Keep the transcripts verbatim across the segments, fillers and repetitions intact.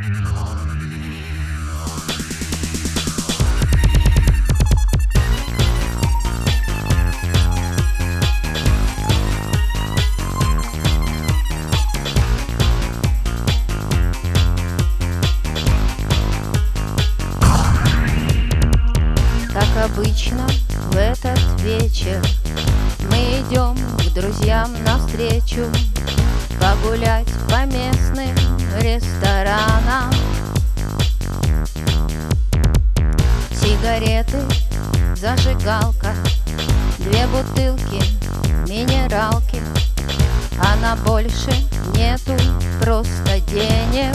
Как обычно в этот вечер мы идем к друзьям навстречу, погулять по местным ресторанам. Сигареты, зажигалка, две бутылки минералки, а на больше нету просто денег.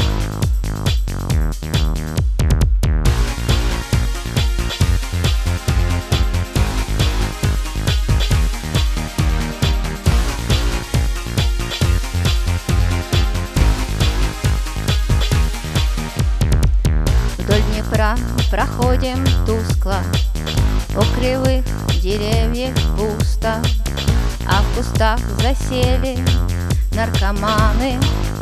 Вдоль Днепра проходим тускло, у кривых деревьев пусто, а в кустах засели наркоманы.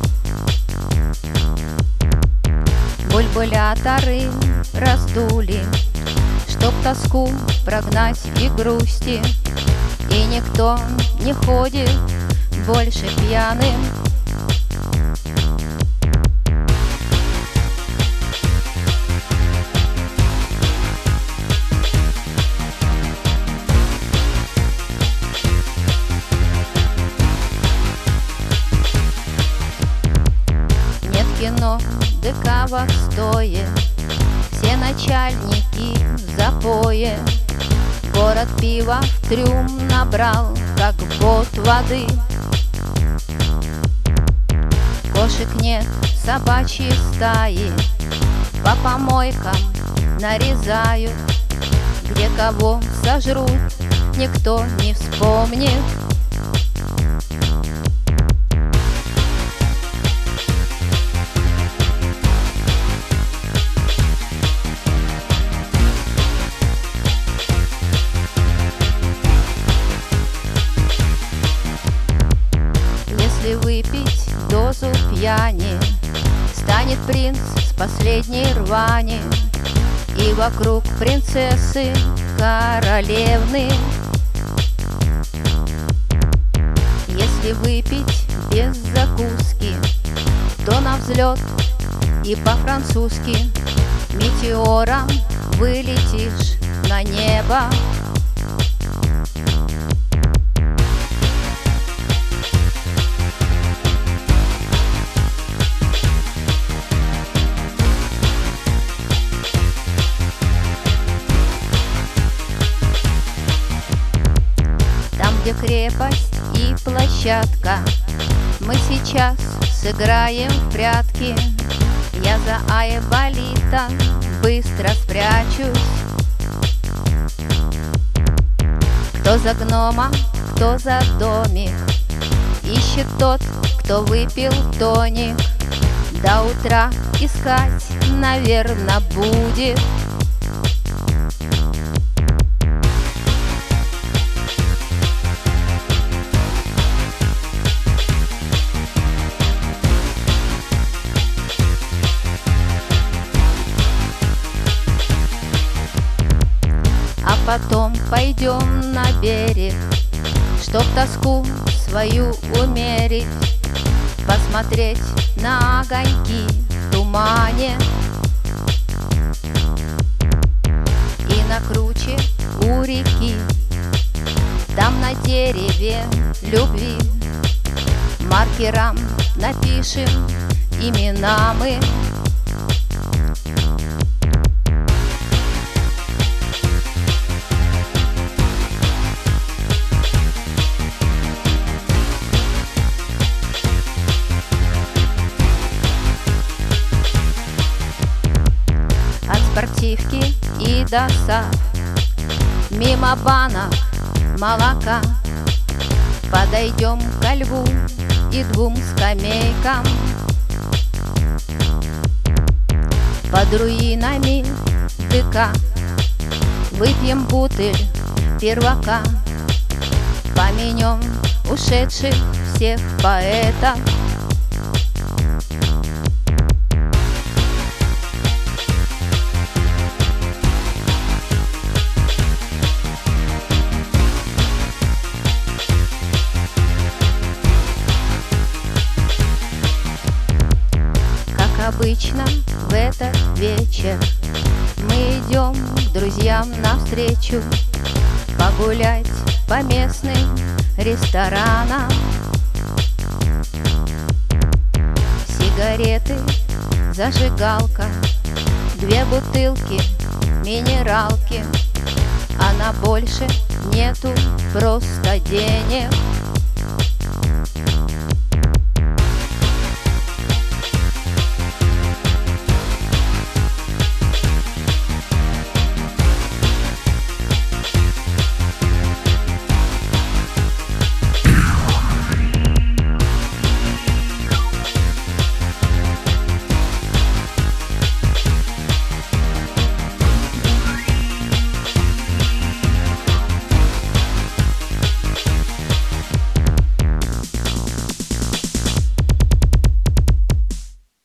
Бульбуляторы раздули, чтоб тоску прогнать и грусти, и никто не ходит больше пьяным. Кино ДК в отстое, все начальники в запое. Город пива в трюм набрал, как бот воды. Кошек нет, собачьи стаи по помойкам нарезают. Где кого сожрут, никто не вспомнит. Если выпить дозу пьяни, станет принц с последней рвани, и вокруг принцессы королевны. Если выпить без закуски, то на взлет и по-французски метеором вылетишь на небо. Где крепость и площадка, мы сейчас сыграем в прятки. Я за Айболита быстро спрячусь. Кто за гнома, кто за домик, ищет тот, кто выпил тоник. До утра искать, наверно, будет. А потом пойдем на берег, чтоб тоску свою умерить, посмотреть на огоньки в тумане. И на круче у реки, там на дереве любви, маркером напишем имена мы. Спортивки и до САФ, мимо банок молока, подойдем ко льву и двум скамейкам. Под руинами ДК выпьем бутыль первака, помянем ушедших всех поэтов. обычно в этот вечер мы идем к друзьям навстречу, погулять по местным ресторанам. Сигареты, зажигалка, две бутылки минералки, а на больше нету просто денег.